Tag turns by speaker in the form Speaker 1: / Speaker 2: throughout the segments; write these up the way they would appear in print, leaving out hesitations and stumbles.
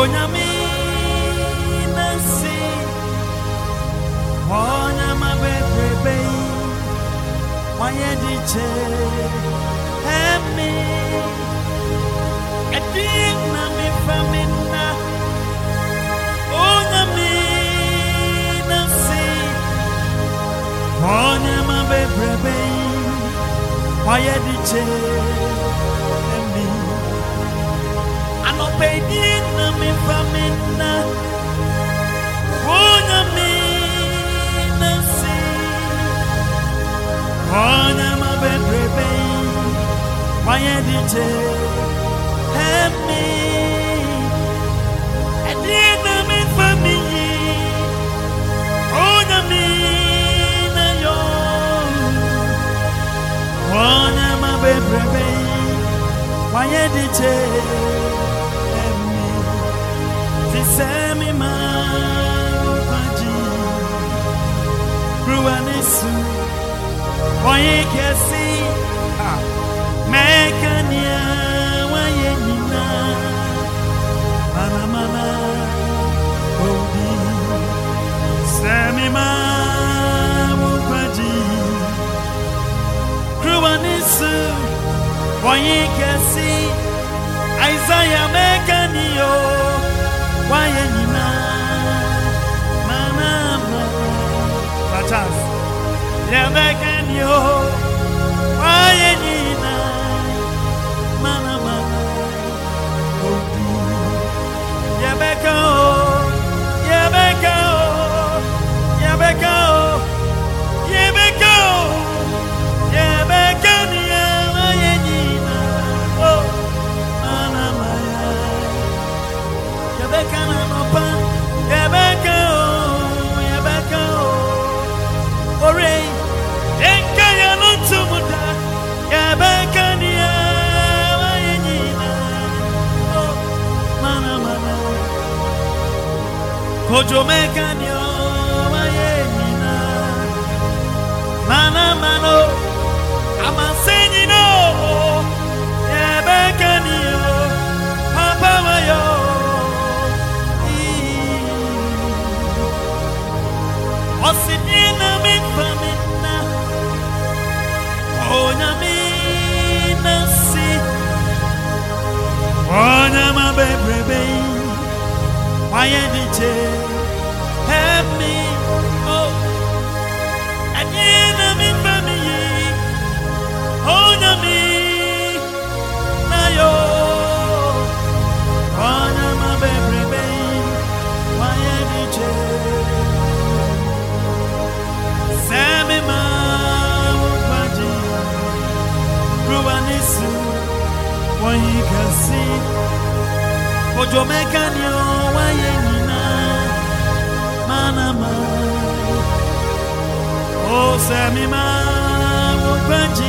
Speaker 1: Nyami Nancy, Nyama Baby, Wayediche, Hemi, Edina mi famina, Nyami Nancy, Nyama Baby, Wayediche, Hemi. Pedina mi famina, Nyami Nancy, Nyama Baby, Wayediche, Hemi, Edina mi family, Nyami Nayo, Nyama Baby, Wayediche. Semi ma baji Ruanisu Waye kesi Mekania Waye nina Mana mana Odi Semi ma baji Ruanisu Waye kesi Isaiah Mekania Why nina mana Batas Yabekanyo Why nina mana Odi Yabeko Yabeko Yabeko Yabeko Yabekanya Why nina Oh mana Yabekana nopa, Yabeko, Ore, Enkaya Luntumuda, Yabekania, Wayenina, Oh, Mana, Kojo Mekanio, Wayenina, Mana, Amasenino, Yabekanio, Papa Wayo. Osinina mi famina, Nyami Nancy, Nyama Baby, Wayediche, Hemi, Oh, Edina mi family, Nyami Nayo, Nyama Baby, Wayediche. Semi ma baji Ruanisu Wayi kasi Ojo mekanyo Wayenina Mana Oh semi ma baji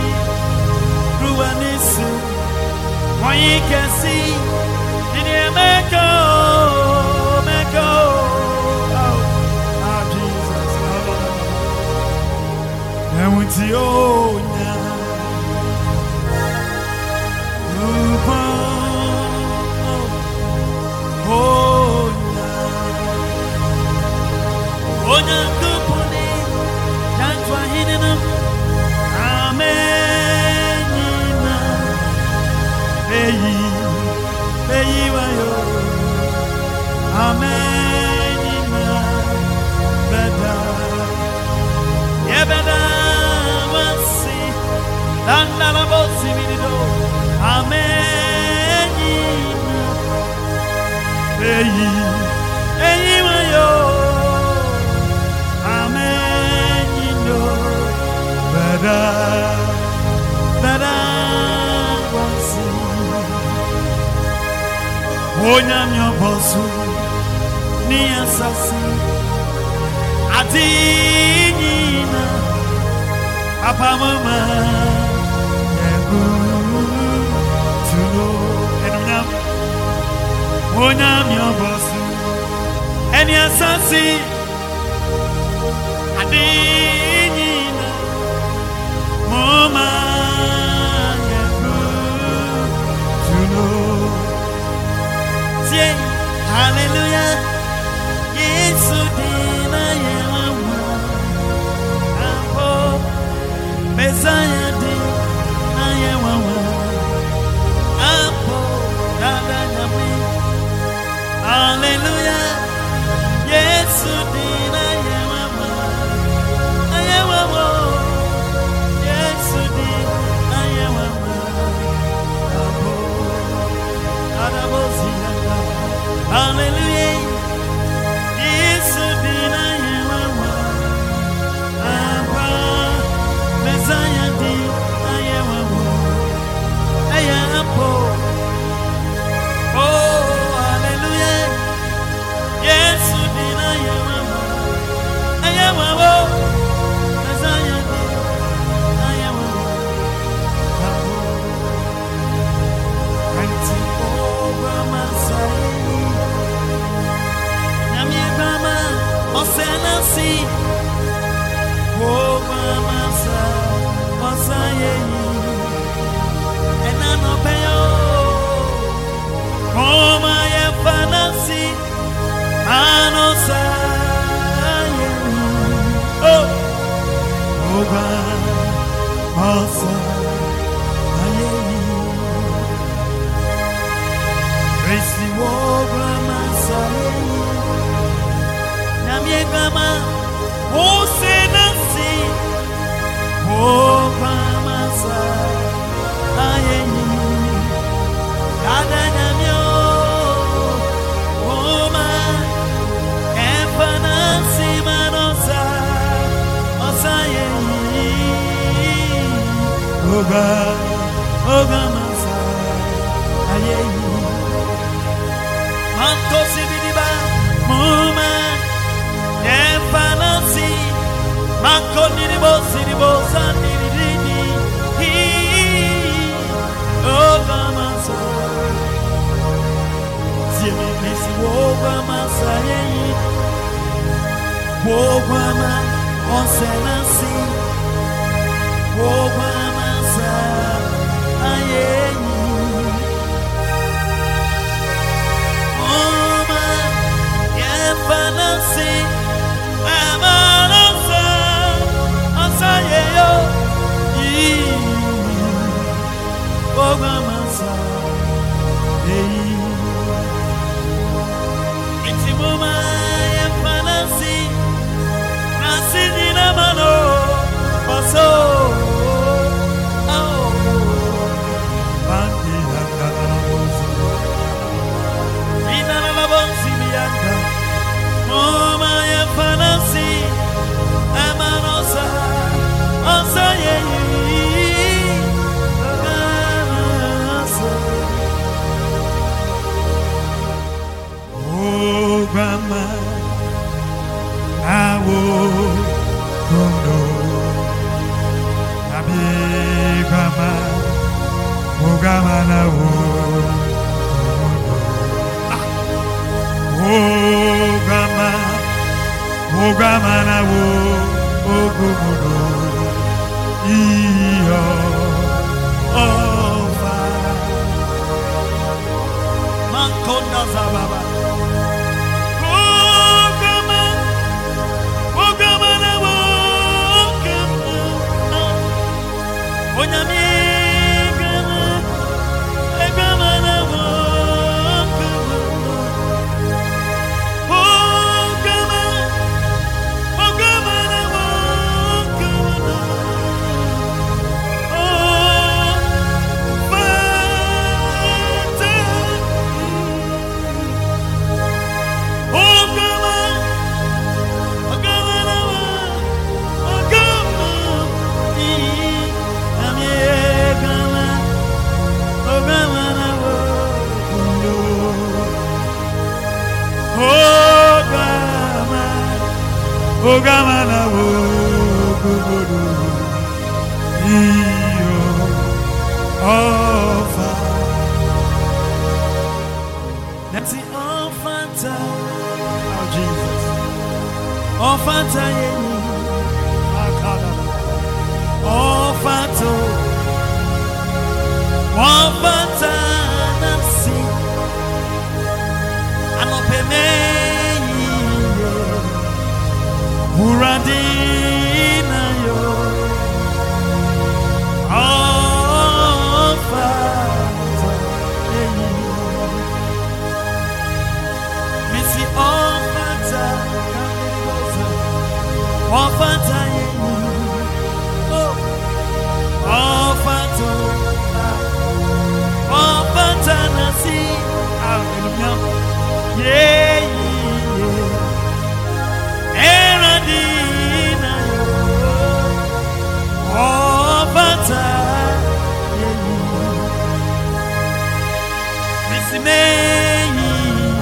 Speaker 1: Ruanisu Wayi kasi Dini meko Tionya Upa Onya kupuni Jantwa hinina Amenina Beyi wayo Amenina Beda Yebeda Danda la voce virido, Amen. Eyi mayo, Amen. Bada wasi, Onya myobosu, ni asasi, Adinina, Papa mama. Onyam yobosu eni asasi adinina moma yebu tuno tie Hallelujah. Yesu dina yewa. Apo. Messiah dina yewa. Apo. Dada nyami. Hallelujah. Yesu dina yewa. Ayewa. Yesu dina yewa. Apo. Dada bozia. Hallelujah. Yesu dina yewa. Aba Messiah dina yewa. Aya apo. Oh, hallelujah. Yesu dina yewa. Aya wawo. Messiah dina yewa. Apo. Kanti over Messiah. Mama, Osenasi, Masa, Osaye, and Anopeo, my fantasy, Anosaye, oh, Masa, Tracy Masa. Yegama, Osenasi, Masa, Ayeni, Adanyamio, Oma, Empanasi, Manosa, Osayeni, Masa, Ayeni, Mantosi Bidiba, Moma. Fancy, Makoni Bosa, Nidini, oh, Masa, Simis, Woba Masa, Wobama, Onsenasi, Woba Masa, Ayeni, Oma, Fancy. That's the Fanta, oh Jesus, Fanta, Fanta, Fanta, Nancy, Ofata yeyi. Oh. Ofata. Ofata nasi. Hallelujah. Yeyi. Eradina yo. Ofata yeyi. Misimeyi.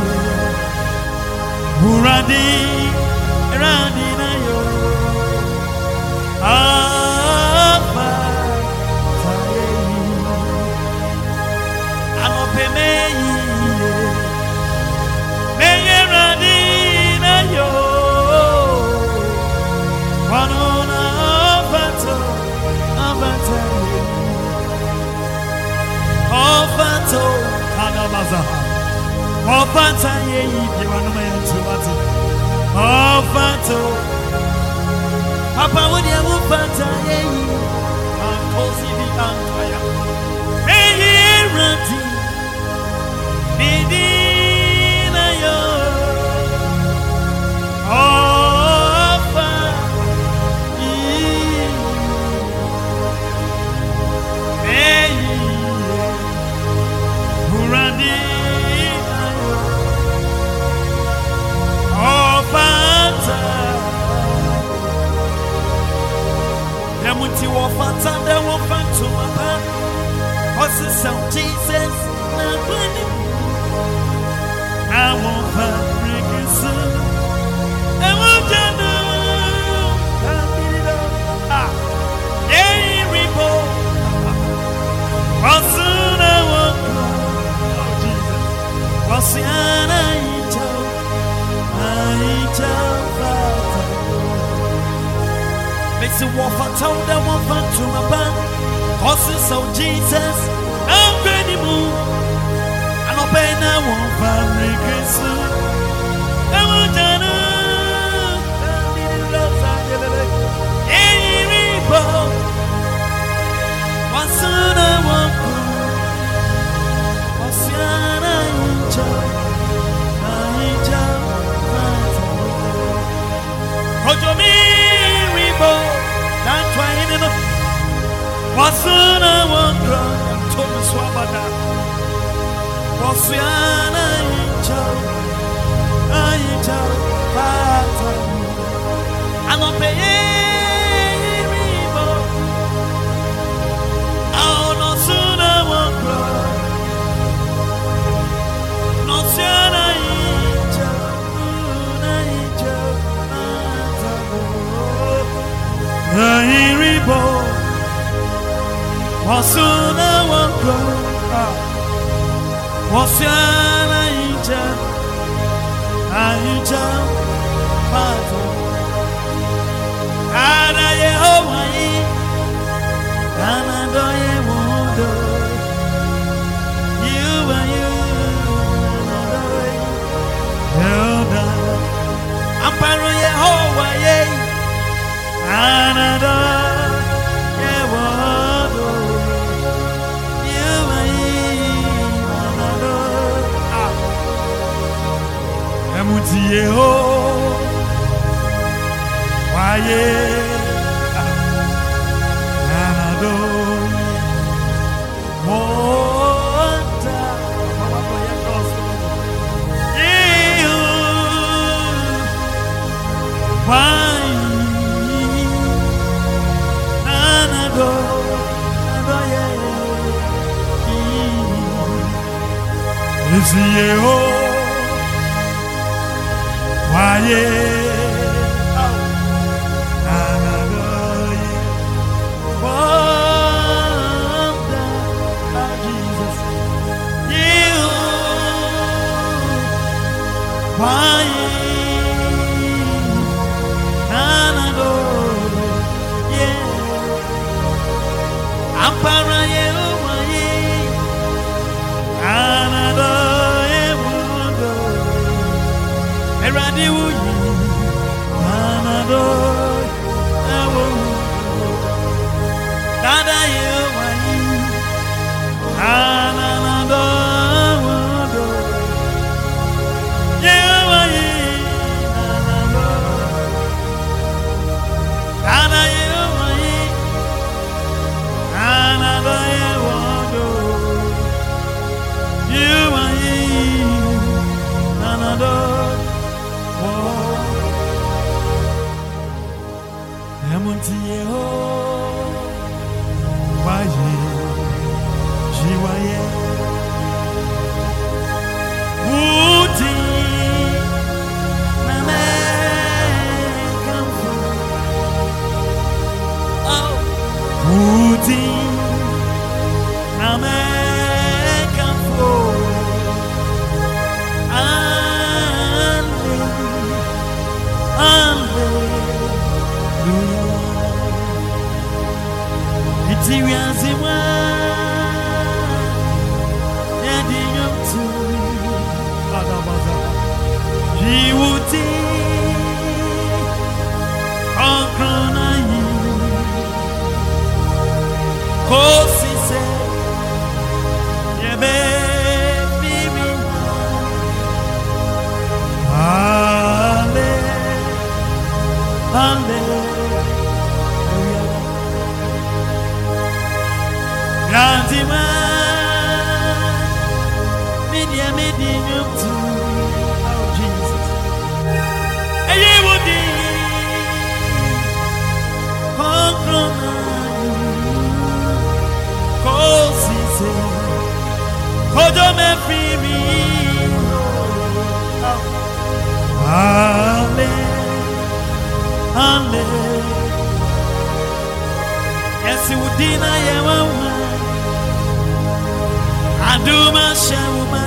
Speaker 1: Buradi. Eradina yo. Ofata yeyi. Anopemeyi. Meyeradina yo. Wanona ofata. Ofata yeyi. Ofata. Kanabazaha. Ofata yeyi. Biwanuma yantuwati. Ofata. Papa would you ofata yeyi. Ankosi di ankaya. Meyeradi. Medina yo. Ofa. Meyi. Muradina yo. Ofata. Demuti wofata de wofantu mapa. Osi some Jesus na kwani. I won't break it soon. I won't jana. Yeah, ribo. Soon I won't go. Oh Jesus. Wasiana ito. Ito fata. Makes it walk for town that won't find to my band. Causes so Jesus. I'm ready move. I'm not paying that one family soon. I won't jana. Hey, ribo. Soon I won't go. Wasiana ito. Kojo mi ribo, that's why in the wasuna wondra, Thomas Wabada, Wasiana incha, pata, anope ribo, no suna wondra, no siana incha, ribo, wasuna wondra, wasiana incha, pata, ada Yehovah yi, ana doye wondo, you and you, Elda, amparo Yehovah yi, ana doye wondo, you and you, ana doye. Emuti Yehovah yi. Kosi Ankranayi Kosi se Yebe Bibi Ale Ale Grandima Media to oh Jesus and you would be Kojo me free me Ale Ale Yes you would deny yewa Aduma shawuma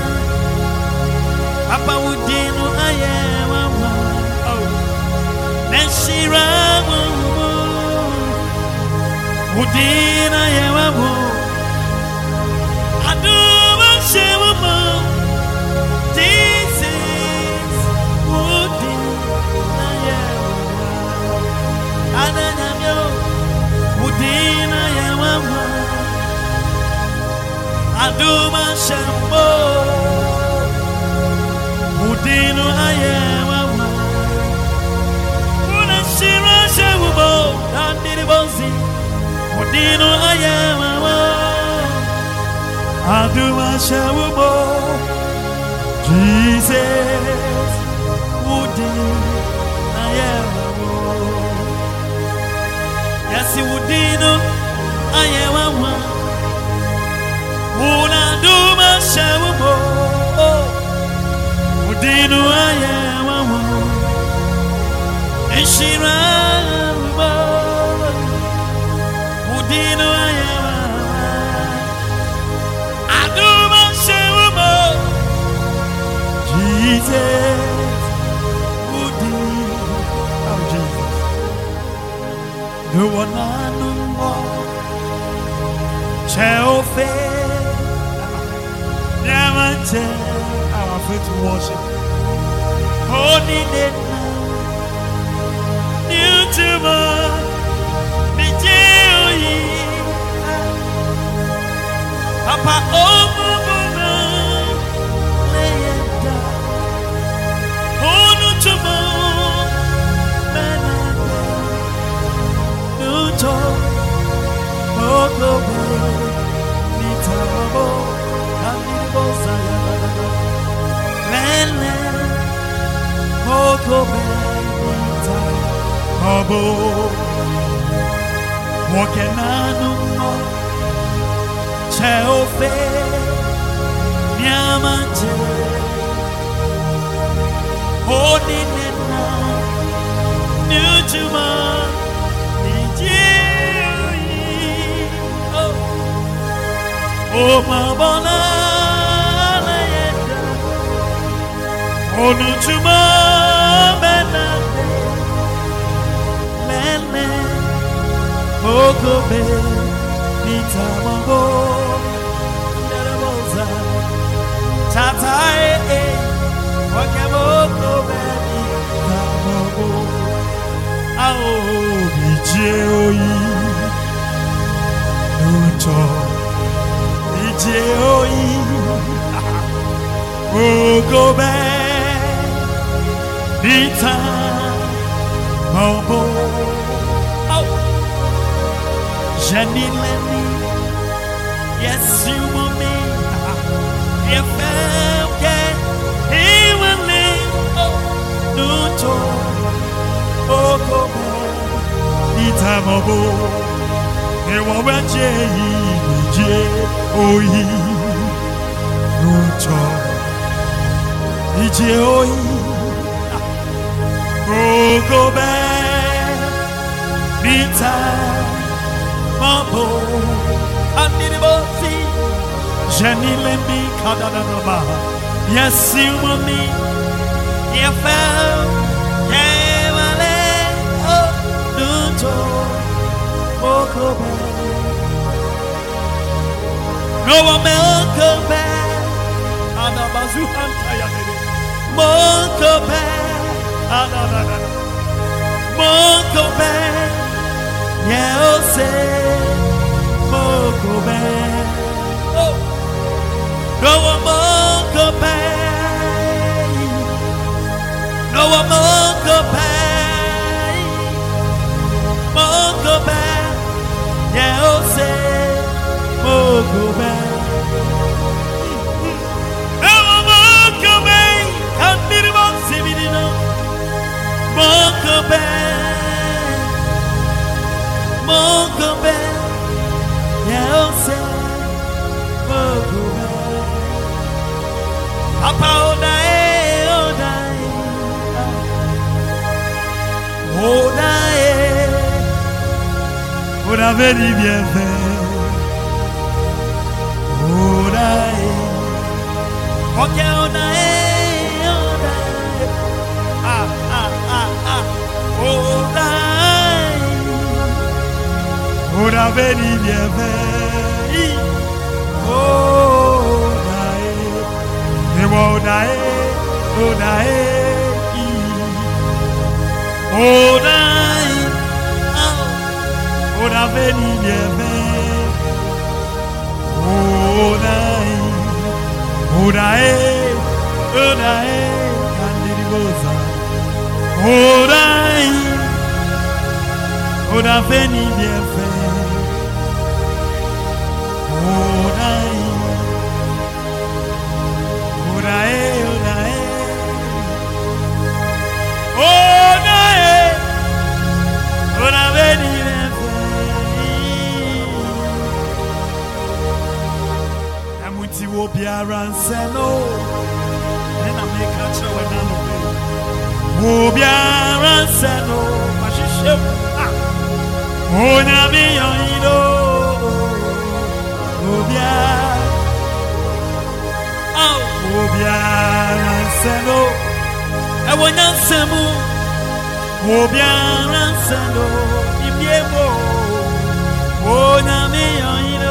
Speaker 1: Papa Udino Ayawa oh Neshira Udina Ayawa Aduma Shewama Jesus Udina Ayawa Ananyamyo Udina Ayawa Aduma Shembo Udino Ayawa Una Shira Shewubo Dandiri Bonzi Udino Ayawa Aduma Shewubo Jesus Udino Ayawa Yes Udino Ayawa Una Duma Shewubo Udino Ayawa Eshira Udino Ayawa Aduma Shewubo Jesus Udino oh Jesus The one I know Cheofe Diamante our faith worship Holy Nena Newtuma Nijeoyi Papa Omubuna Leyenda Onutuma Menande Nuto Ogobe Nitabo Kamibo Sayana Lele Ogobe Nitabo Wokenanu Cheofe Niamante Odinena Nujuma Oh Mabona Layenda Onujuma Benande Lele Ogobe Nitamago Nereboza Tatae Wakaboko Nitamago Ao Nijeoyi Nuto Nijeoyi Ogobe Nitamago Janileni, yes, you will me. If he will live, no joy, oh, Nitamago, he will be oh, no joy, oh, go back, Mambo, Andibosi, Janilemi Kadadaba. Yes, you will me. You fell, Yamale, oh, Nuto, Mokobe. No one will come back. Anabazu Hantaya, Mokobe. Mokobe, yeah, oh, say, Mokobe, oh, no one Mokobe, no one Mokobe, Mokobe, yeah, oh, say, Mokobe, no one Mokobe, can't be the one, see me, no, Mokobe. Mokobe, yeah, oh, say, Mokobe. Papa, oh, die, oh, die, oh, die, oh, la very bien fait, oh, die, ok, oh, die, oh, die, oh, die. Ora veni bien vei, oh dai, devo dai, oh dai, oh dai, ora veni bien vei, oh dai, candidi cosa, oh dai, ora veni bien vei. Biaranseno, and I make a show and I'm a Biaranseno, Mashishim, Onami, Oido, Biaranseno, I want to Samu, Biaranseno, Ibiebo, Onami, Oido.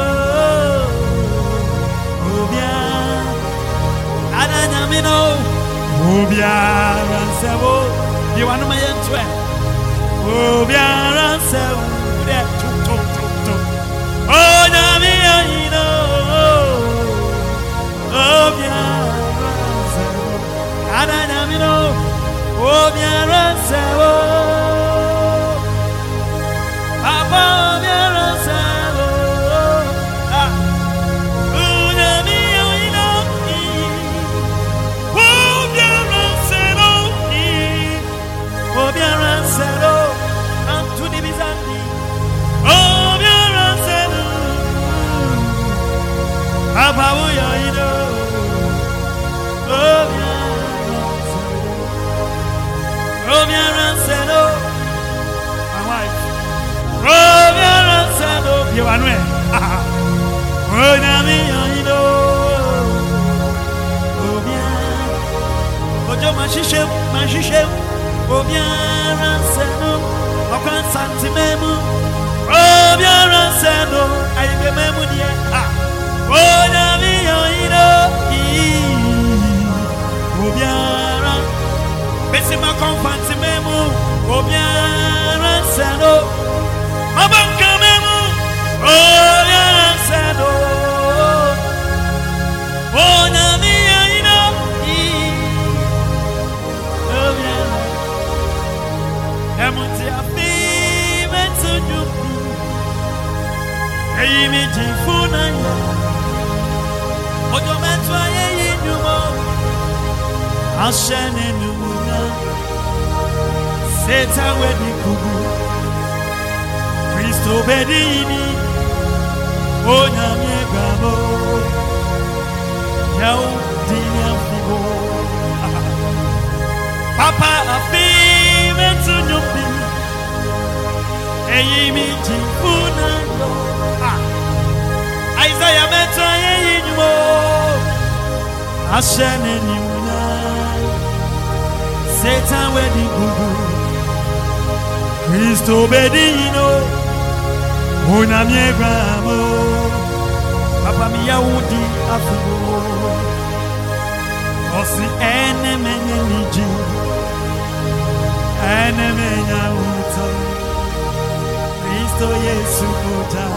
Speaker 1: Adanyamino, Obiaransebo, you want my entry. Obiaransebo, that to. Oh, Namino, Obiaransebo, Adanyamino, Obiaransebo, Papa Obiaransebo. Obiaranselo, Antuni Bizandi. Obiaranselo, Papa Uyoido. Obiaranselo, my wife. Obiaranselo, Yoanwe. Onami Yoido. Ojo Mashishem. Obiaranseno, Okwan Santimemu, Obiaranseno, Aibememu dia, Onami Yoido, Obiara, Besima Confantimemu, Obiaranseno, Abankamemu, Obiaranseno, Onami Yoido, Obiara. Emunti afi metu nyupi, eyi mi jifuna ya. Ojo metu ayeyi nyumo, ashene numuna. Satan wedi kubu, Kristo bedini, onyame grabo, yau dini afibo. Papa afi metu nyupi, eyi mi jifuna yo. Isaiah metu ayeyi nyumo, ashene numuna. Satan wedi kubu, Kristo bedino, onyame grabo, Papa mi yaudi afibo. Osi ene menye niji, Enemenya uto Kristo Yesu kuta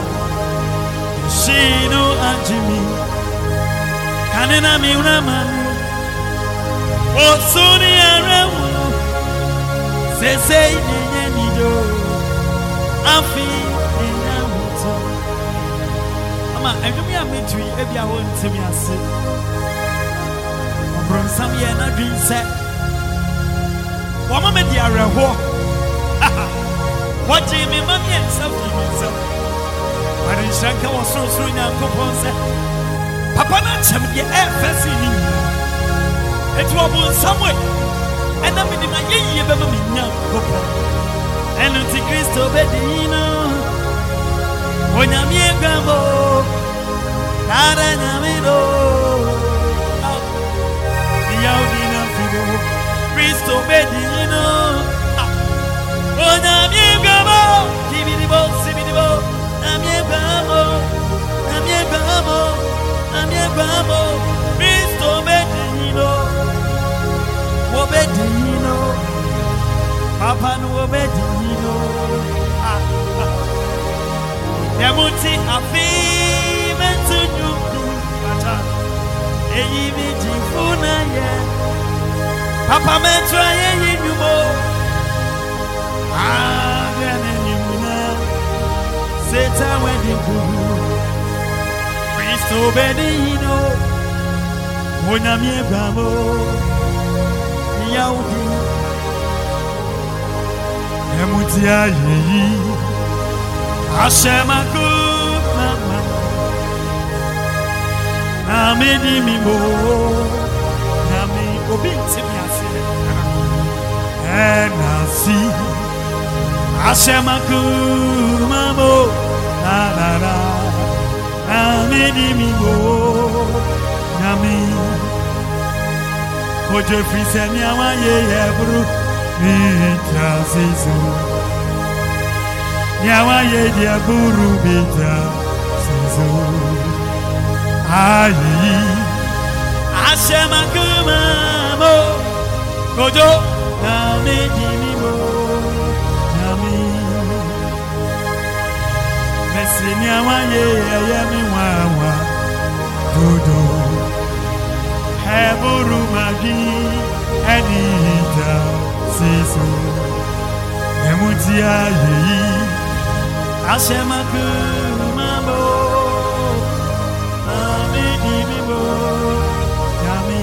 Speaker 1: Shino anjimi Kanena miunamani Osuni arewu Sese inenye nido Afi enya uto Ama edumi ametui ebia wo ntimi ase Bronsam ye na dream set Wama me di areho What me mommy and self But in Shanka was so soon and compose Papa Nacham ye first in it was somewhere and I'm in my ye baby and until Christo Bedino when I'm ye gamo Naranyamido Yaudina Fido Christo Bedino when I'm ye gamo give it I'm ye gamo Christo Bedino Obedino Papa no obedino Yamuti afi metu nyuku Ata Eyi miji funa ye Papa metu aye yinyumo Agane nyumuna Seta wedi kuhu Christo Bedino Onyamie bamo Yaudi Emutia yeyi Ashemaku mama Namedi mimo Nami obinti miase Enasi Ashemaku mamo La la la Namedi mimo Nami Oje fise nyawa ye bru bita sisu nyawa ye dia buru bita sisu ayi ashema kuma mo kojo na medimi mo nami mesi nyawa ye mi wawa todo Heburu magi Edita Sisu Emutia yi Ashemaku mambo Amidi mibo Yami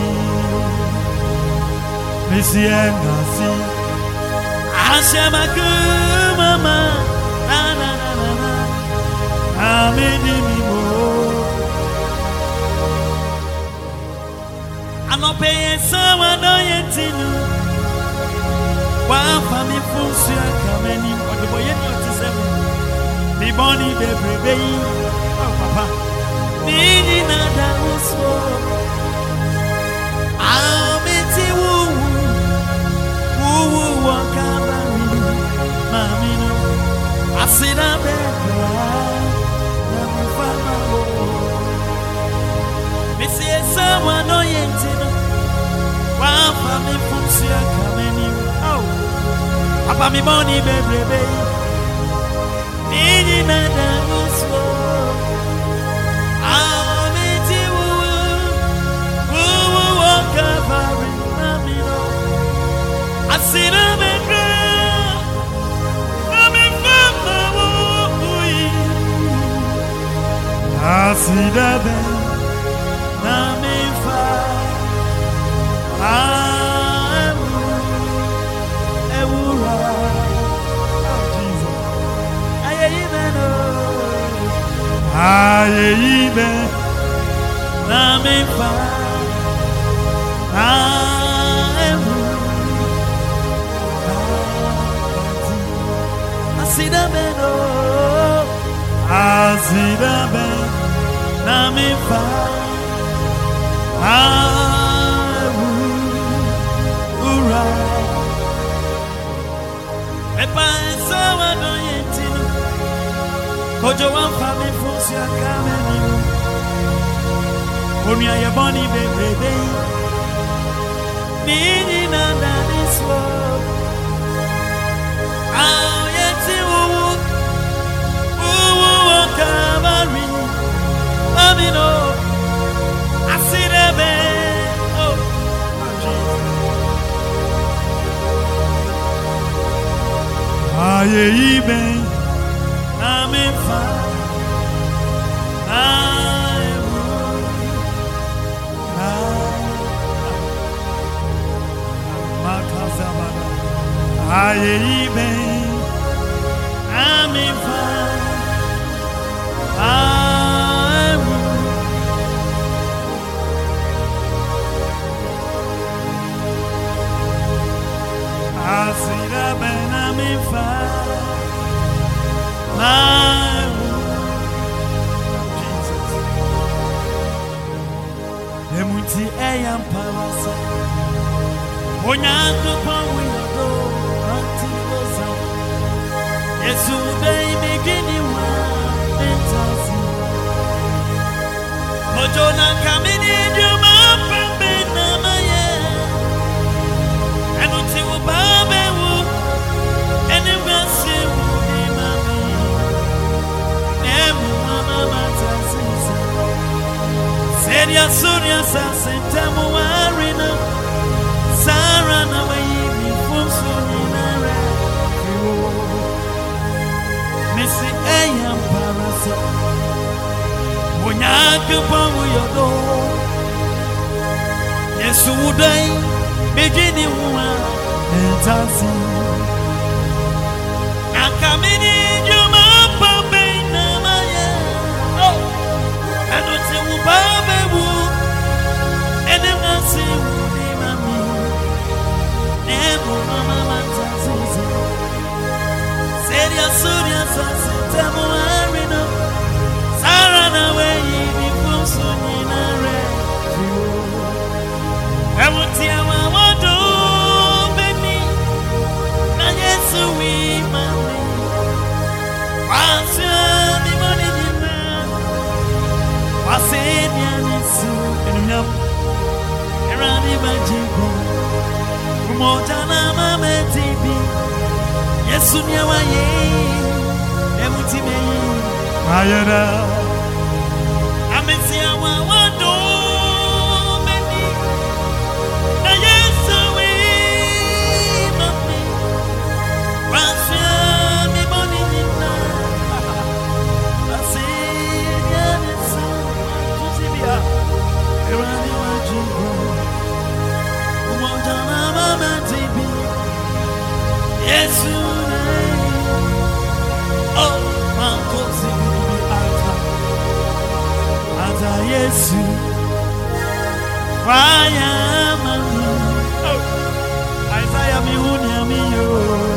Speaker 1: Misia nasi Ashemaku mama Na na na na na Amidi mibo Anope sawa no yetinu Wa fami funsu akameni Odebo yeni otisemu Mi boni bebrebe Oh papa Nini nada uso Amiti Wuwu wakabari Mamino Asida bebra Namufama Missy sawa no yetinu Wafa mi funsi akameni Oh Papa mi boni bebrebe Nini nada uswo Amiti Wuwu wakabari Mamino Asina bebra Namifama wuyi Asida bebra Namifa Ewura Jesus Ayeyibeno Ayeyibe Namifa Asidabeno Asidabeno Namifa Ura Epa sawa no yentinu Kojo wamfa mi funsi akameni Onya ye boni bebrebe Nini nanda niswo Aye, I'm in fire. I'm in fire. I see that man, I'm in fire. Jesus. Emuti eyam pawasa. Onyango pawu yodo anti oza. Yesu dei begini wa entasi. Ojona kamini juma pambe na maye. Enuti wo babe wo. Eni wasi wo ni mami. Emu mama matasi. Seria suria sa sentemu warina. Sara na wayi funso ni nare. Missy ayam parasa. Onyaku pawu yodo. Yesu udai begini wa entasi. Nakamini juma pambe na maye. Oh, enuti ubabe wu. Enemasi wu. Mama matazisa Seria suria sasitemu arino Sara na weyi bifunso ninare Emuti awa wado beni Na Yesu wimami Wasya mimoni nina Wasenya nisu Enunyam Erani majibu Mojana mama tibi Yesu nyewa ye Emuti meyi Ayana Amesi awa wado Meni Na Yesu we Mami Rasya mi boni nina Asi Yanisa Tusibia Erani wajibu Mojana mama tibi Yesu Oh mankosi bibi ata Yesu Waya mami Oh Isaiah mi huni amiyo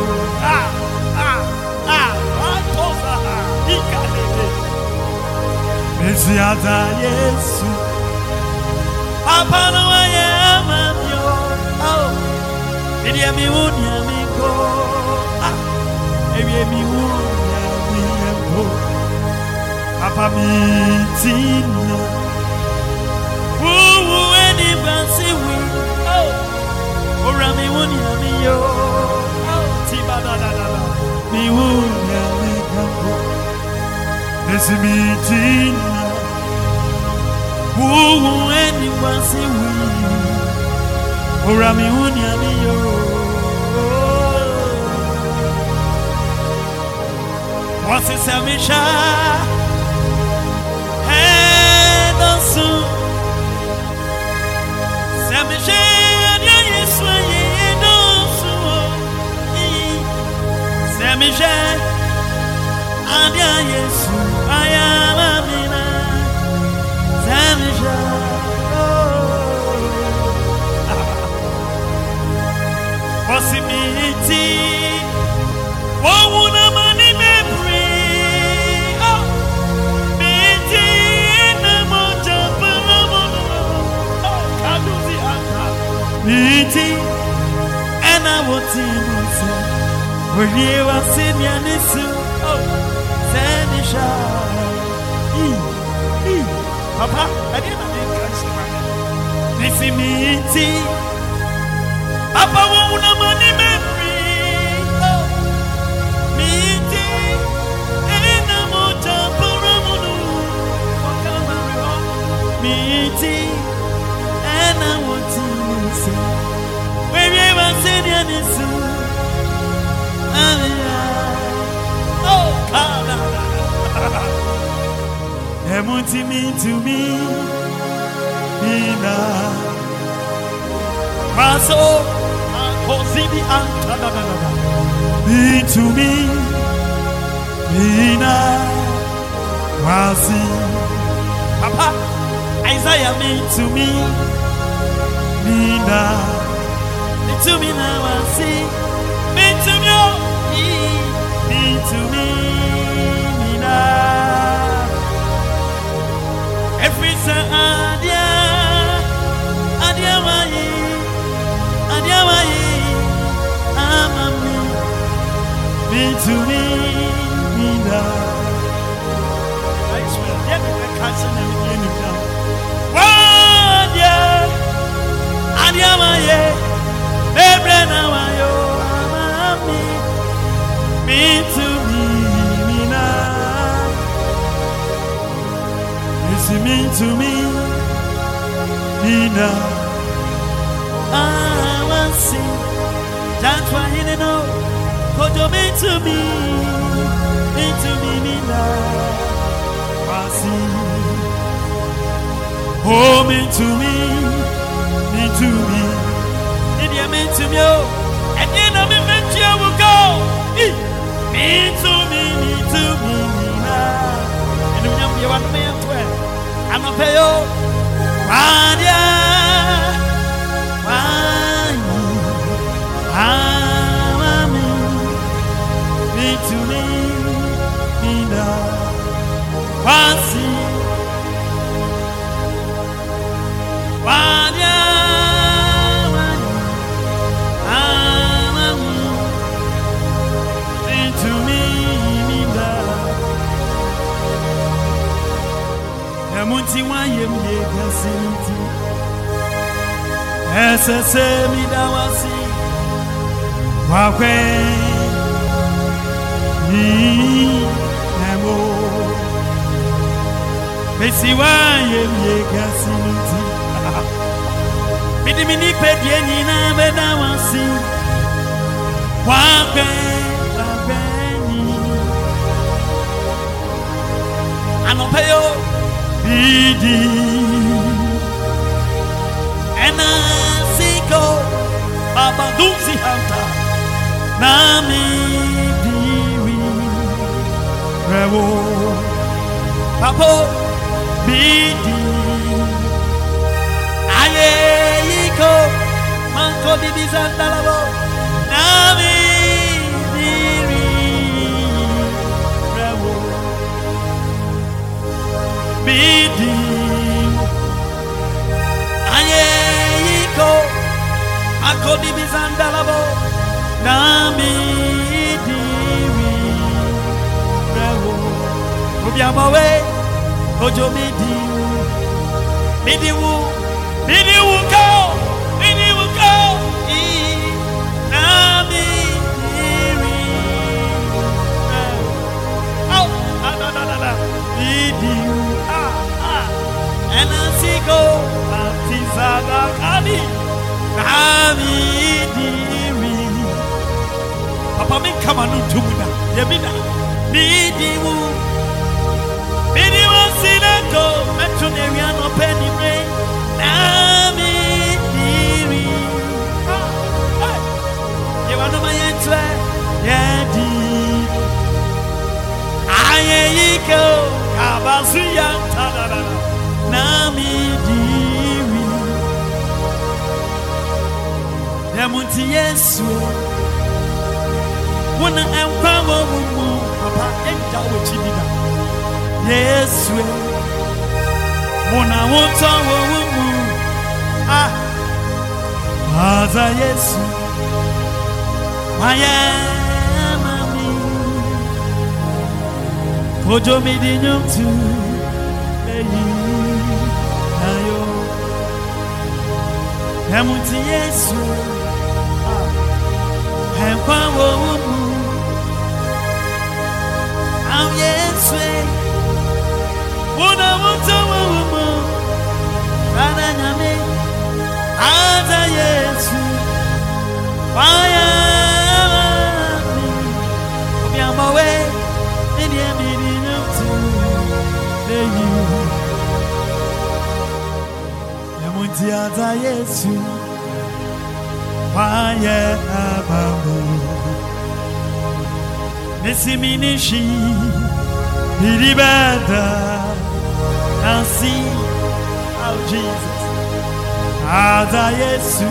Speaker 1: Antosa Ikalete Mesi ata Yesu Papa no waya mami Oh Ebi mi huni amigo Ebi mi huni amigo Papa mi tina Woo eni bansi wi Oh Ora mi huni amiyo Oh Tiba da Mi huni amigo Esi mi tina Woo eni bansi wi Ora mi huni amiyo Wasi samisha Edosu Samisha Adia Yesu Edosu Samisha Adia Yesu Ayalamina Samisha Wasi miti Wawuna mani mebri Oh Miti na moja paramono Oh Kaduzi ata Miti Ena woti musa Waliye wasinya nisu Oh Zenisha Papa Adina Nikashima Nisi miti Papa wawuna mani mebri Oh Miti Ena moja paramono Miti Ena woti musa Waliye wasinya nisu Amina Emunti me to me, Nina. Maso, Kozibi Antada. Me to me, Nina. Wasi. Papa, Isaiah me to me, Nina. Me to me now, Wasi. Me to me, me to me, Nina. Every Adia, Adia Wai, Amami, me to me, Nina. I swear, yeah, I can't say anything now. Adia, Adia Wai, Ebrena Wayo, Amami, me to me, Nina. Me to me, Nina. I want to see. That's why you know. Could you me to me, Nina? I see. Oh, me to me, India me to me. And then I'm in venture will go. Me to me, Nina. And you want me to I'm a payo, Wadia, Amami, me to me, Nina, Wasi, Wadia, Amami, me to me, Nina. Munti wa yem ye kasinti esese mi dawasi wa kwe ni nemo besi wa yem ye kasinti mini pedie ni na be dawasi wa kwe ni anopeyo Bidi Ena Siko Baba Duzi Hanta Nami Diwi Rewo Papo Bidi Aye Yiko Manko Bibi Sandalabo Nami Diwi Rewo Bidi Aye Yiko Akodi Bizandalabo Nami Diwi Rewo Ubiamawe Ojo Midiwu Midiwu go Midiwu go Nami Diwi Oh Midiwu and I see go Tizaga Kali Nami Diwi Papa me come on to me now Yemina Midiwu Sinako Metuneriano Penny Brain Nami Diwi You want to my answer Yadi Aye Yiko Kabasuya Tadada Nami Diwi Yamunti Yesu Wana Empawa Wumu Papa Enja Wachibida Yesu Muna Wota Wumu Aza Yesu Maya Mami Kojo Midinum tu Ayo Yamunti Yesu Enkwa Wumu Am Yesu Muna Wota Wumu Rana Nyame Aza Yesu Maya Mami Obiamawe Midinum tu Tiada Yesu Waya Abamu Nesiminishi Bidibada Nancy Oh Jesus Ada Yesu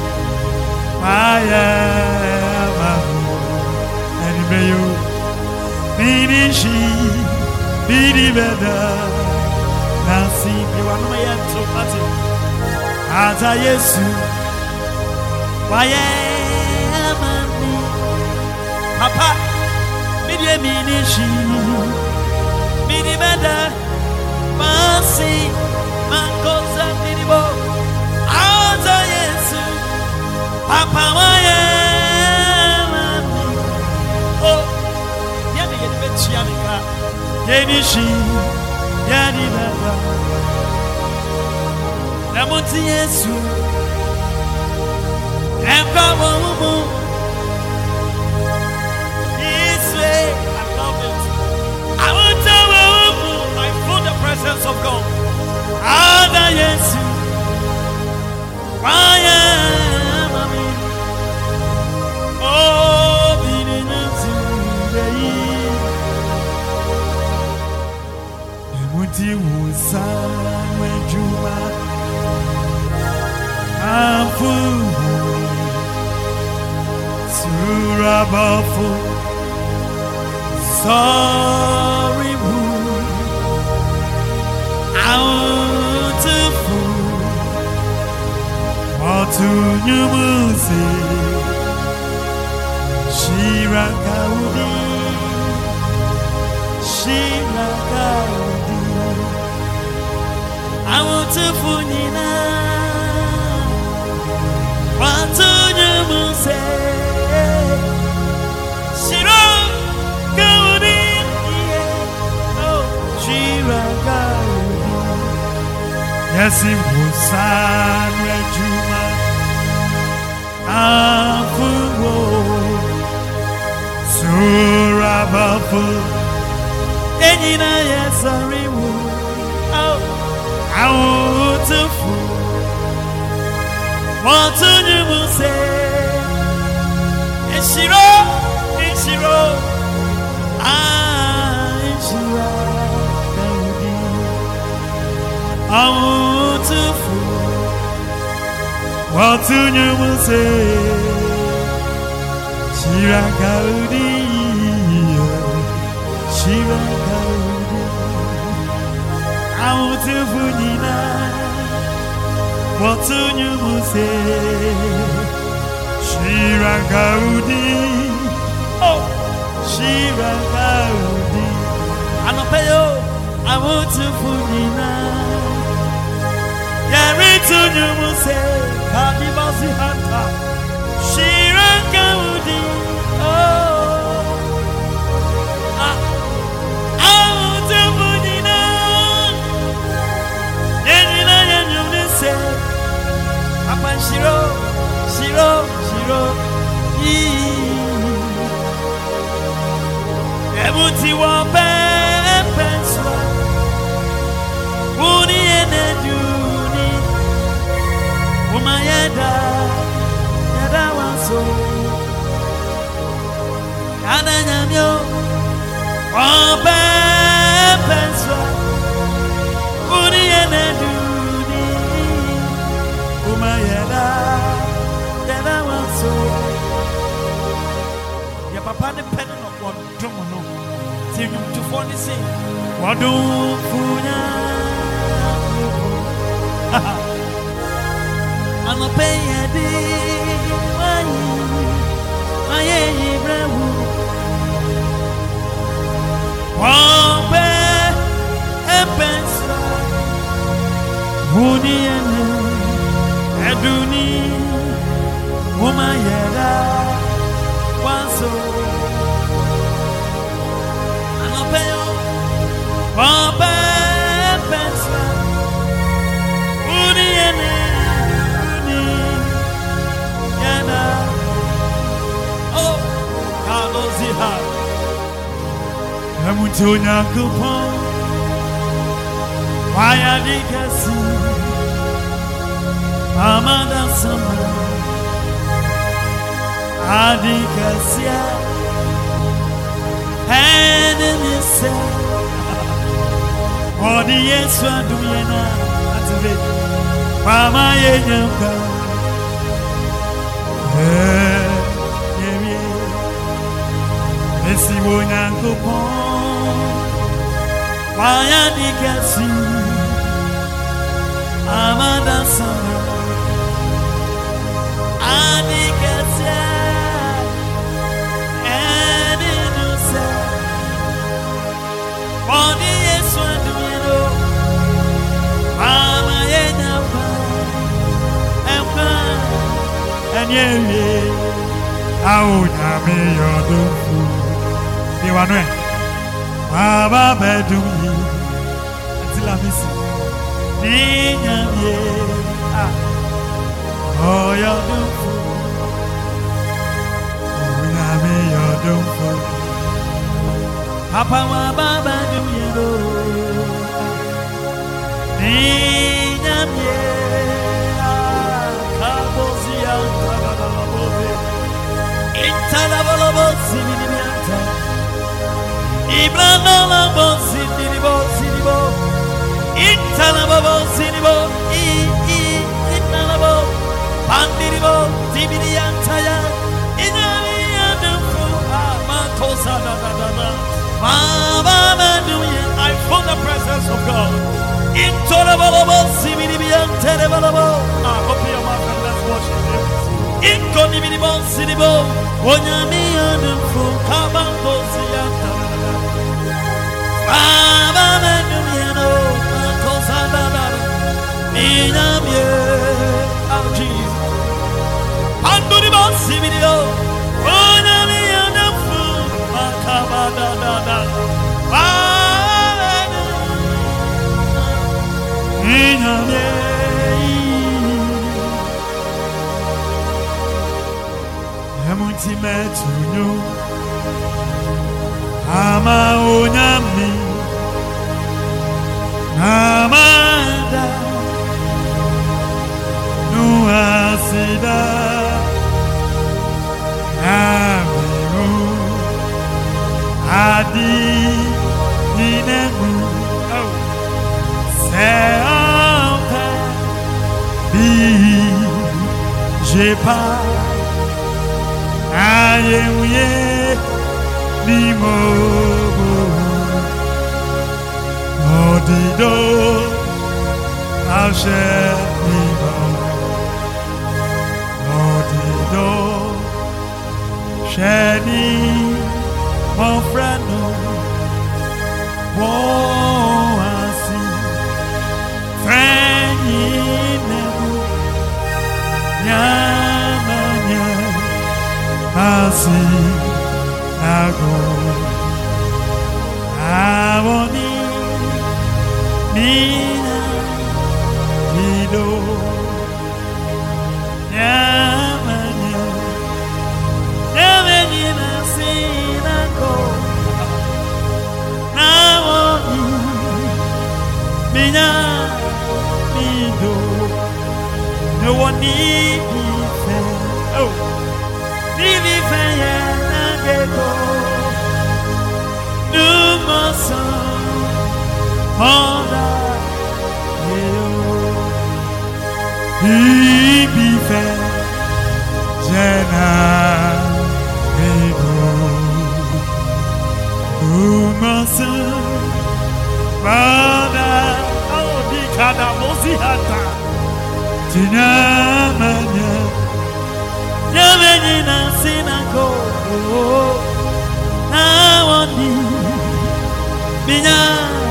Speaker 1: Waya Abamu Animeyo Minishi Bidibada Nancy Biwanuma Yanto Pati Ada Yesu Waya Abamu Papa Midye Minishi Bidibada Nancy Mankosa Bidibo Ada Yesu Papa Waya Abamu Oh Yami Yedibetchi Yamika Yenishi Yadibaba Namuti Yesu Emka Womu This way I love it I will tell Womu I feel the presence of God Ada Yesu Waya Abamu Oh Bini Nansi Emuti Wusan Wejuma Amfu Surabafu Sorry Autifu Watu Nyumuzi Shirakaudi Shirakaudi Autifu Nina Watu Nyumuzi Shirakaudi Oh Shirakaudi Yes, it was San Rejuma Afuwo Surabafu Enyina Yesariwu Oh Awutufu Watunyumuse Ishiro Ishiro Ishiro Kaudi Awutufu Watunyumuse Shirakaudi Shirakaudi Awutufu Nina Watunyumuse Shirakaudi Oh Shirakaudi Anopeyo Awutufu Nina Yaritunyumuse Kadibasi Hanta Shirakaudi Oh Awutufu Nina Yenina Yenyumnise Papa Shiro Shiro Shiro Emuti Wambe Penswa Uni Eneduni Umayeda Yada Wanso Yana Nyamyo Wambe Penswa Uni Eneduni Umayeda Yada Wanso Ya papa ne pen no wodomo no ti nwumtufo ne se wodomfunya Anopeya di wayi aye ibrewu Wambe epensa Wuni ene eduni Umayeda Wanso Anopeyo Wambe epensa Wuni ene eduni Yana Oh Kaloziha Emutonya kupon Waya dikasi Amada Sama Adikasia Enemisa Odi Yesu Aduyena Atibe Mama Yenyamka Esi Wonyankopon Waya Dikasi Amada Sama Adikasia Enemisa Odi Yesu Aduyena Mama Yenyamka Enye Aonya me yodofu Diwanwe Baba bedumi Atila misi Ninyamye Oh yodofu Aonya me yodofu Papa wa baba bedumi Ninyamye I feel the presence of God. Open your mouth and let's worship Him. Inconimibo sinibo onyami anfo kabando siyanta baba menumino akosa baba minamye of Jesus anduribo sinibo onyami anfo makabada da baba minamye Emuntimetunyo Ama onyami Amanda Nuasida Amiru Adi Ninemu Seampe Bi Jepa Ayemye Nimo Odido Ashe Nimo Odido Sheni Monfrano Woasi Frenyi Nemu Nyamanya Asi Nago Awoni Nina Ido Nyamanya Nyamanya Nasi Nago Awoni Nina Ido No one need Oh Vivi faya nageko Numoso Honda Yo Vivi faya Jena Ego Numoso Honda Oh Dikada Mosihata Tinamanya Nyamenina sinako Nawani Minya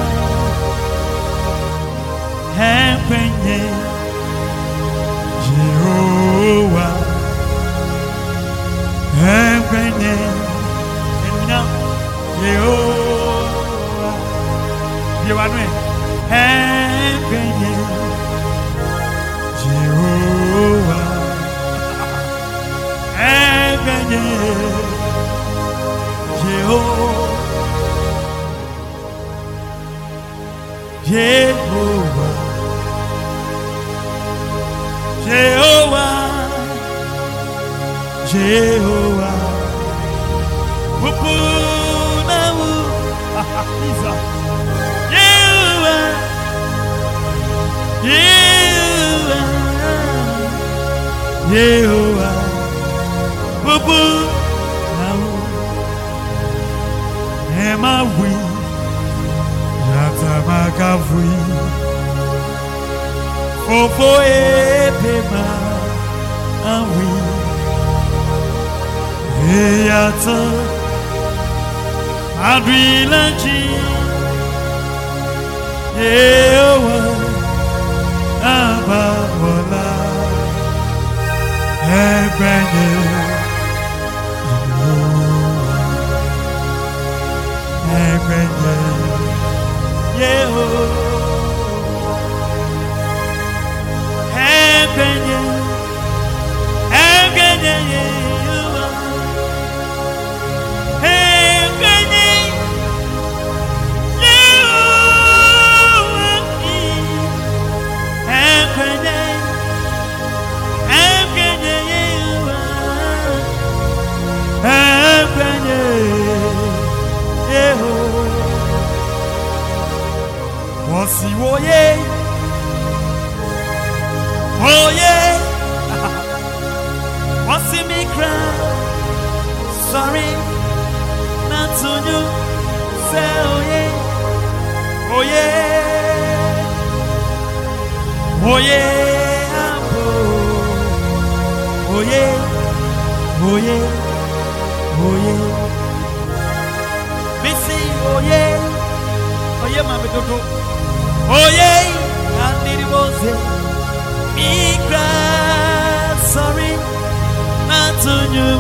Speaker 1: Hempenye Jehovah Hempenye Emina Jehovah Yewanwe Hempenye Jehovah Jehovah, Jehovah, Jehovah, Pupunawu, Jehovah, Jehovah, Jehovah, Pupunawu, Emawi, Yatamakawi. Ofo epema awi eyata adrilanji ewa abawola ebenye ebenye Yehovah. Oh yeah, oh yeah. What's in me cry? Sorry, not to you. Say oh yeah, oh yeah, oh yeah, oh yeah, oh yeah, oh yeah. Missy, oh yeah, oh yeah, mama dodo. Oh yeah, and it was me cry. Sorry, not to you.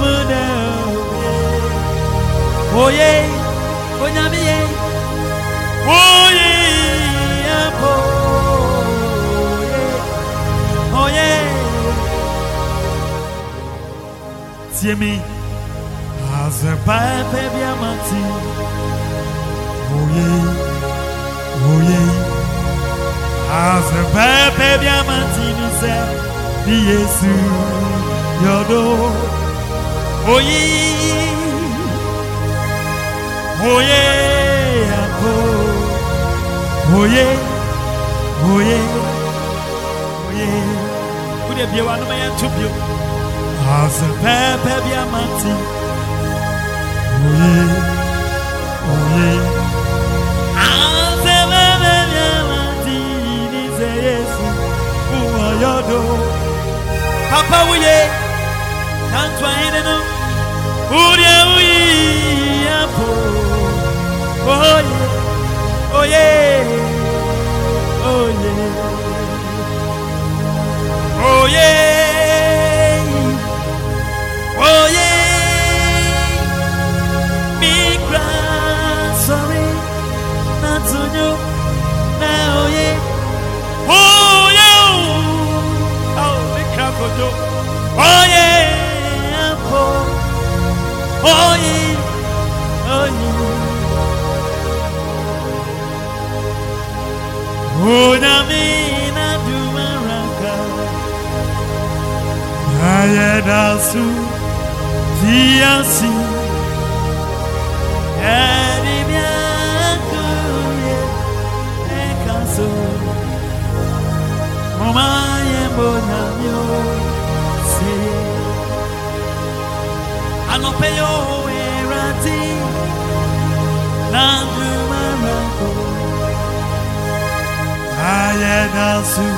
Speaker 1: Oh yeah, oh yeah, oh yeah, oh yeah. See me as a baby, I'm a teen. Oh yeah, oh yeah. As a baby, I'm a teen. Said, yes, your door. Oh yeah, oh yeah, oh yeah, oh yeah, oh yeah. Would it be one of my two? As a baby, I'm a teen. Oh yeah, oh yeah. As a baby, I'm a teen. Yes, oh your door. Papa, we can't find enough. Oh yeah, oh yeah, oh yeah, oh yeah, oh yeah, oh yeah. Me cry, sorry, not to you. Now yeah, oh yeah, oh me cry for you. Oh yeah, oh yeah, oh yeah. Oh namina dumaraka, ayadasu diasi, edimiakuye ekaso, omaye bonamyo se, anopeyo erati, nandumarako. Ayadasu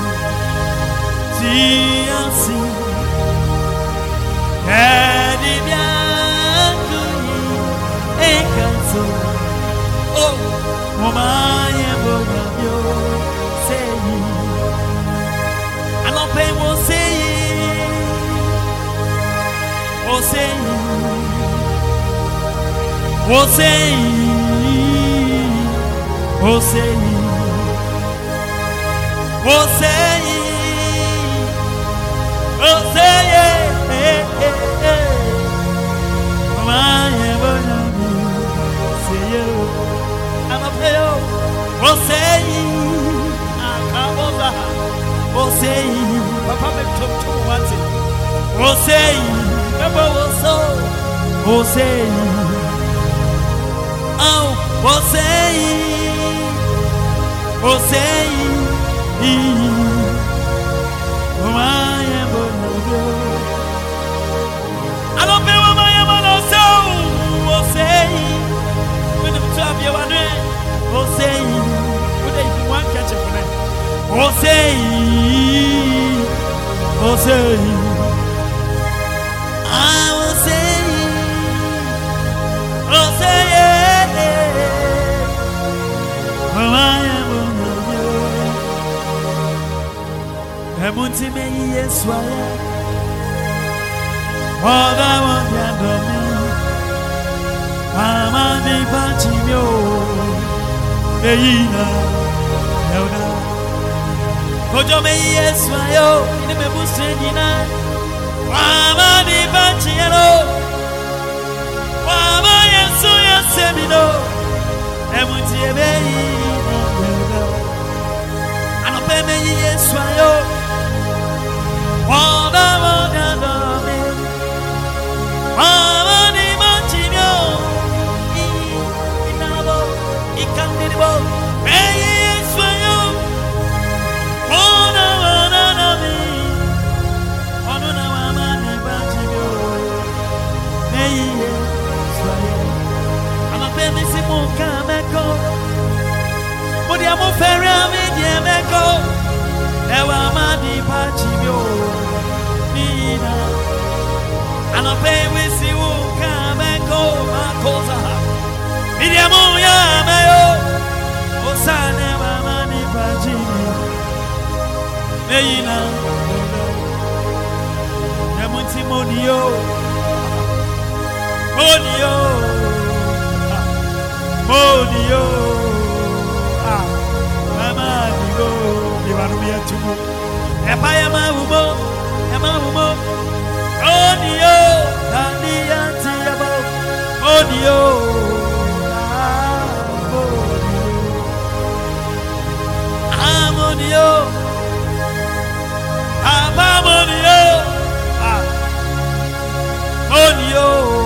Speaker 1: tiasi edibiakuyi ekanso oh momaye bonamyo seyi anope wo seyi o seyi o seyi o seyi oh say, my heaven, say you, I'm a player. Oh say, I come over. Oh say, Papa, Osei, Osei, oh, Osei, Osei, I am I don't pay what I am on so, Osei, when the top you are there, Osei, would they be one catch up for Osei, Osei. I will say, I'll say it. Oh, I am on the Munti me, yes, why? All I want to do, I'm on the Pachimio, Eina, Elda. Kojo me, yes, why? Oh, in the Busina. Wama di bachiero, wama yesu yesemino, emuti ebeyi no. Anope me yesu ayo, wada dami. Wama di bachino, inabo, ikandibo, me yesu ayo, wada dami. I'm a baby, Simon Kameko. But I'm a ferry, I'm in Yameko. Ewa Madi Pachimio. Nina. I'm a baby, Simon Kameko. Makosa. Idiamo Yamayo. Osane Madi Pachimio. Nina. Yamuntimonio. Monio, Monio, Mama, you are me to go. Epayama, Emma, Monio, Dania, Tiabo, Monio, Amonio, Abamonio, Monio.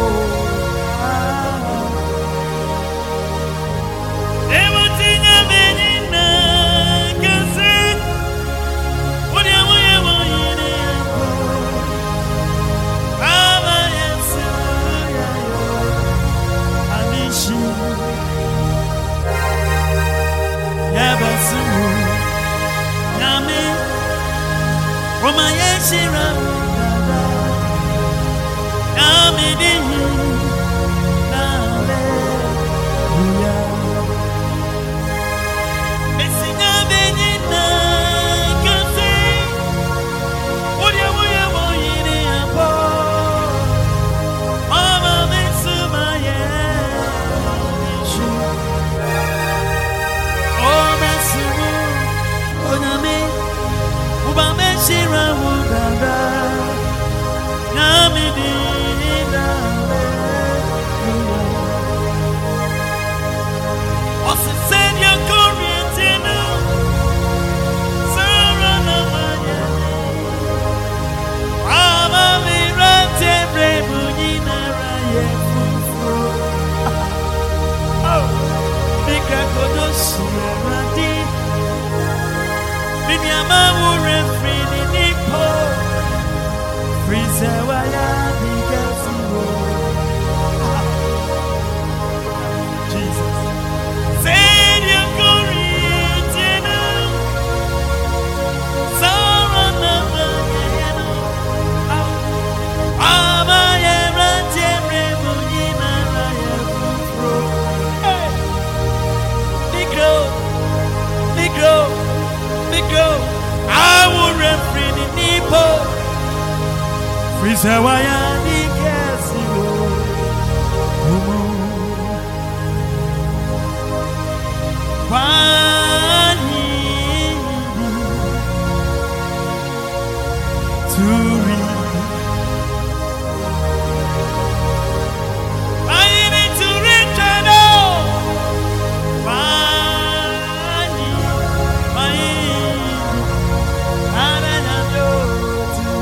Speaker 1: To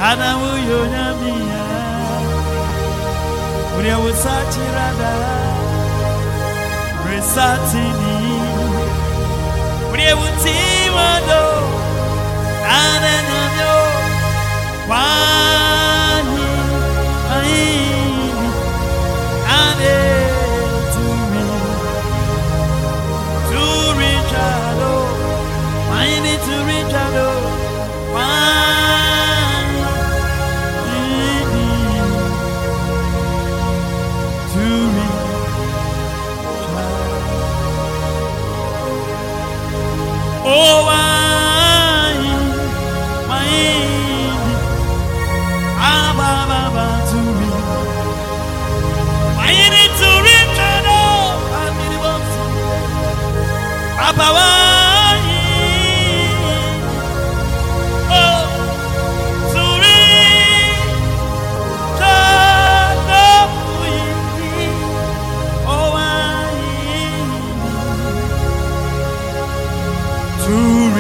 Speaker 1: Anamuyo Namia Uria Wasati Rada Resatini Uria Wutimado Ananamyo Wani Ane to me to Richardo Wani to Richardo Oh, to me. I need to reach out. I'm in the box. Oh, to reach out. Oh, to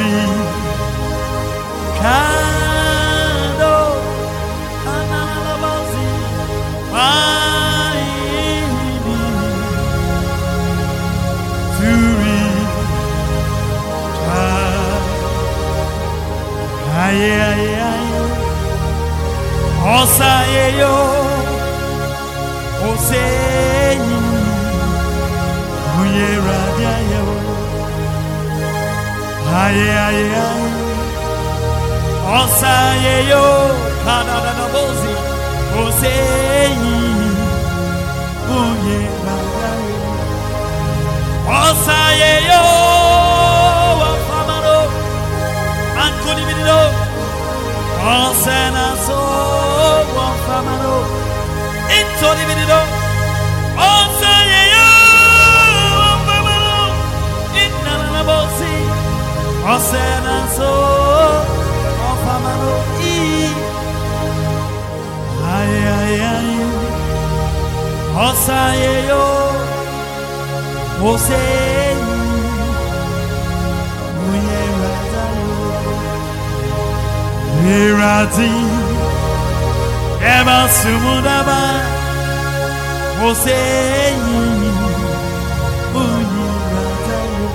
Speaker 1: reach out. Osayeyo, Oseyi, Uyeradiayo, Osayeyo, Kanadanabozi, Oseyi, Uyeradiayo, Osayeyo, Wafamano, Ankunibido, Osenaso, Wafamano, Intonibido, Osayeyo, Wafamano, Inanabozi, Osenaso, Wafamano, Osayeyo, Oseyi, Uyeradayo, Irati, Eba Sumudaba, Oseyi, Uyeradayo,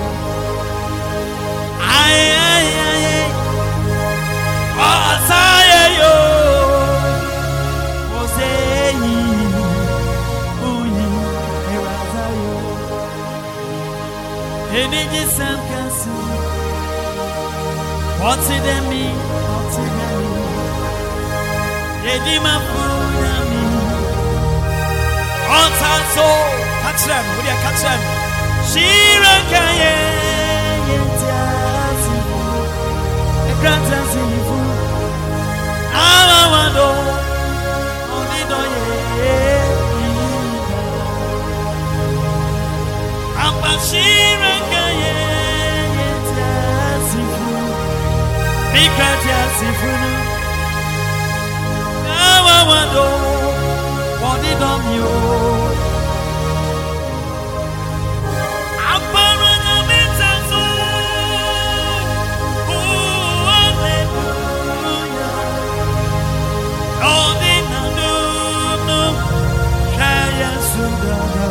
Speaker 1: Osayeyo, Oseyi, Uyeradayo, Eniji Samkasi, what's it in me? What's it in me? Edima Funami, on Sanso, catch them, will you catch them? Shira Kaye, Yetiasifu, a grand Asifu, Amawado, Onidoye, Ampashira Kaye, Yetiasifu, Mikatiasifu. Awawado, Wadidomyo. Aparana Mitazo, oh hallelujah. Odinanu, Kaya Sudana,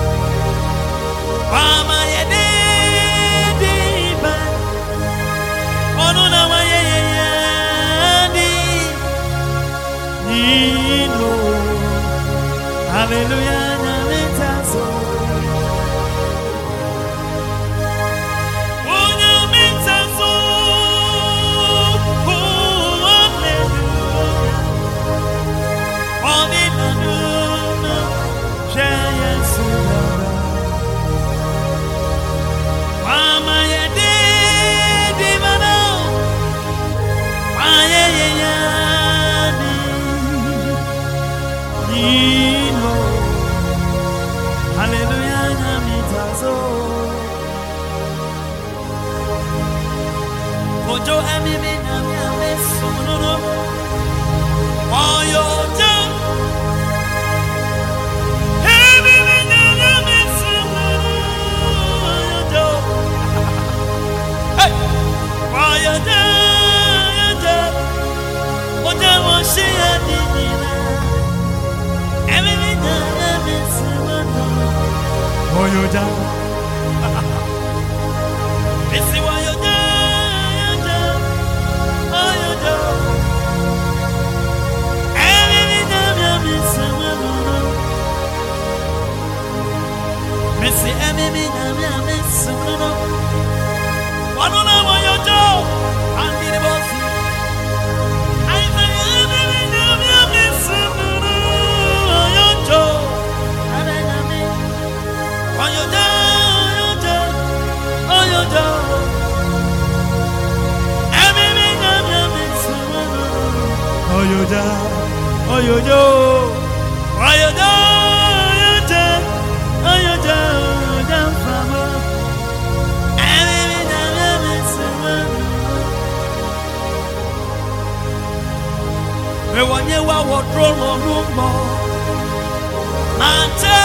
Speaker 1: Mama Yediba, Onuna Nino, hallelujah, Namitazo. Oh, Namitazo, oh, hallelujah. Oh, Nino, Jaya Sudara. Mama Yedi Mano, Ayaya. Nino, hallelujah, Namitazo. Ojo Emimi Namia Sonono, oh, your jam. Emimi Namia Sonono, hey, oh, your jam, oh, jam was Oyoja. Missy Oyoja, Oyoja, Oyoja. Every time you miss someone, Missy, every time you miss someone. One on Oyoja, and the boss. I say every time you miss someone, Oyoja. Oyoja, Oyoja, Oyoja. Everything I'm missing. Oyoja, Oyoja, Oyoja, Oyoja, Oyoja, Oyoja, Fama. Everything I'm missing. We want you to walk through the room, Mante.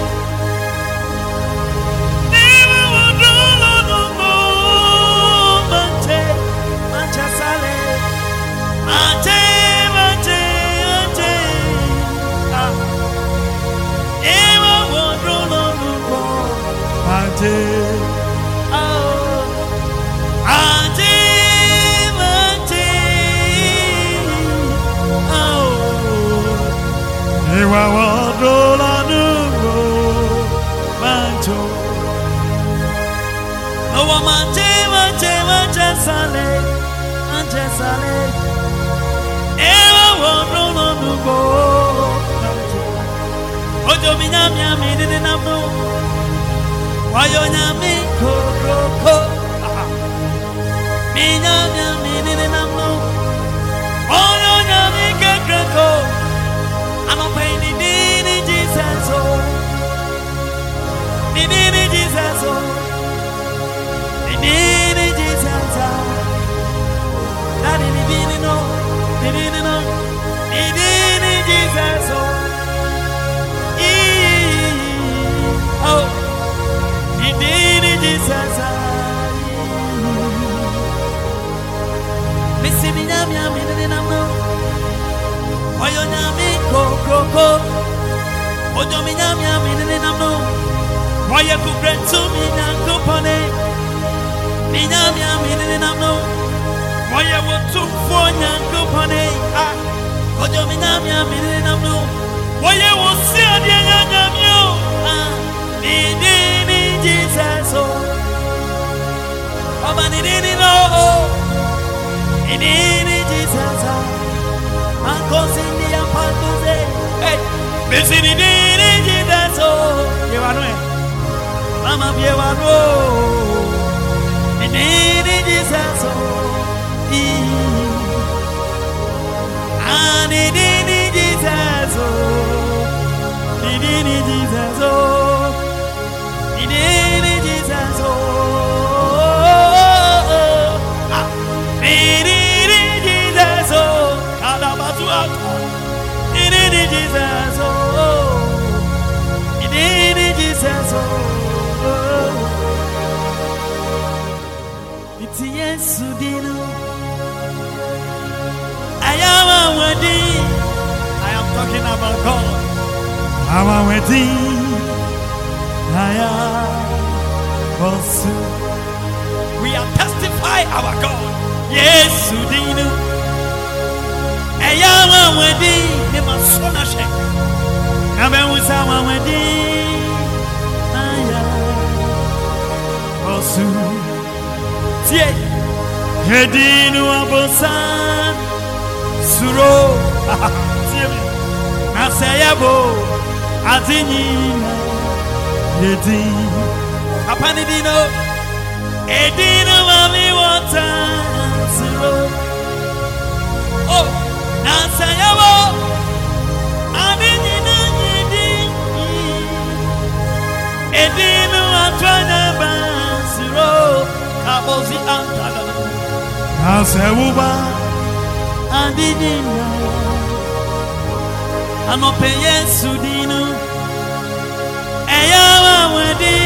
Speaker 1: We are testify our God. Yes, Sudinu. Ayama wedi ne masona she. Nabe usama wedi. Aya. Osu. Tie. Hedinu abosan. Suro. Tie. Nasayabo. Azinina. Yedi. Apani dino. Edina mami wata zero. Oh, Nasayabo. Adina yedi. Edina atwana zero. Kabozi antala. Nasayuba. Adina. Anope Yesu dino. Eyawa wedi.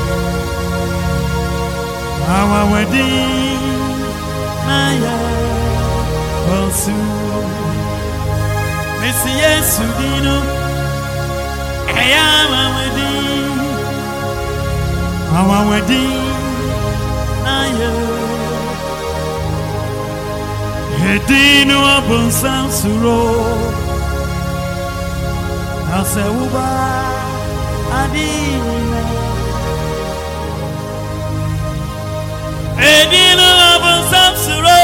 Speaker 1: Our wedding, Maya, also, Missy Sudino, our wedding, our wedding, Hedino abun sansuro, Aseuba adina. Hedino abun sansuro,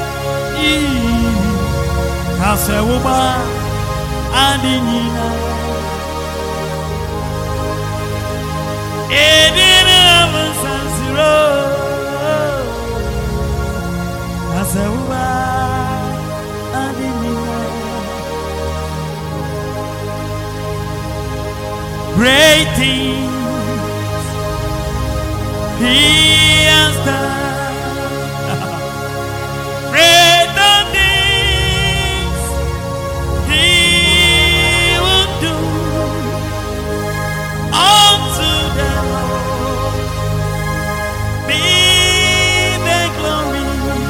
Speaker 1: Aseuba adina. Hedino abun sansuro, Aseuba. Great things He has done. Greater things He will do unto the Lord be the glory.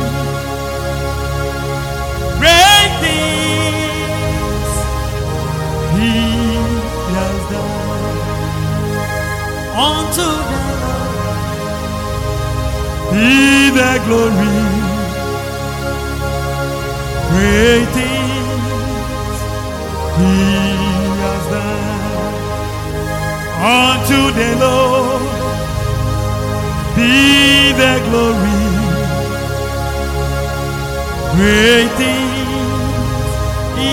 Speaker 1: Great things He has done. Unto the Lord be the glory. Great things He has done. Unto the Lord be the glory. Great things He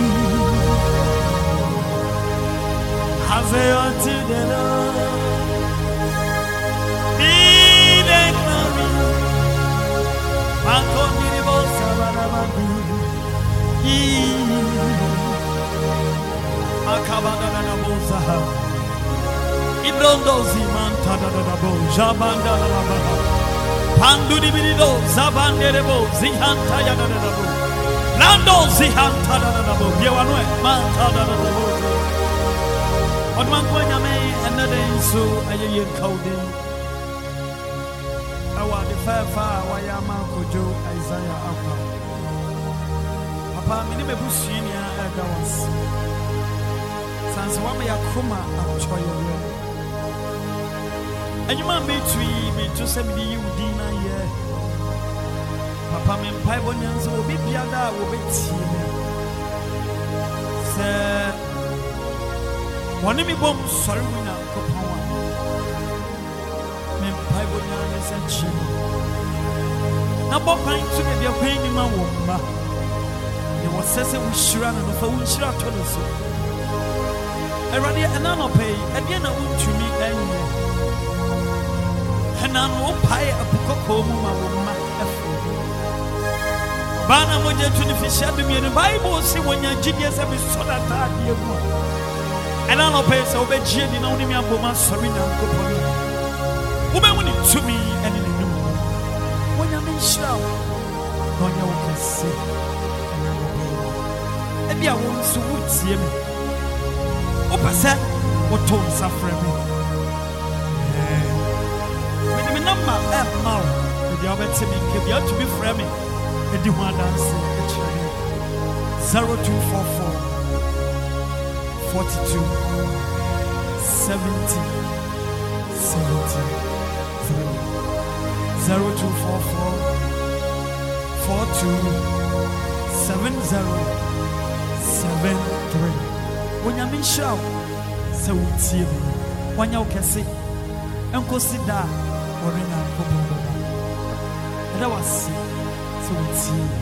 Speaker 1: has done. Unto the Lord Ibrondozi mantada da bo jabanda la ba pandu di bido zabanderebo zihanta ya da bo lando zihanta da bo biewano mantada da bo odman ko nyame enade so ayeye kaudi awa de fafa wa ya ma kojo Isaiah akwa papa mini mebusunia edawas sanse wa me yakoma achoyo Anyuma me to send me you dina ye. Papa me pai bonyanzo obi biada obi tie me. Se woni mi bom sori wina kopon. Me pai bonyanzo se chi. Na bo pan to me bia kwan ni ma wo ma. Ye wo sese wo shira na no fa wo shira to no so. Erade ana no pay, e dia na wo tumi enye. And I'm no pie a poco, my Bana moja to the fish at me in the Bible, see when your genius have been so that year. And I'll pay so bad, Jenny, only me a woman, sorry, now go for me. Woman, when it to me and in the new when you're in shout, when you can see. And I won't so would see me. Opposite what told suffer me. Number mouth with your bed to me, give you to be framing. And you want dance 0244 42 70 73 0244 42 70 73. When you're in shout, so it's you. When you can see, and consider. And I was so it's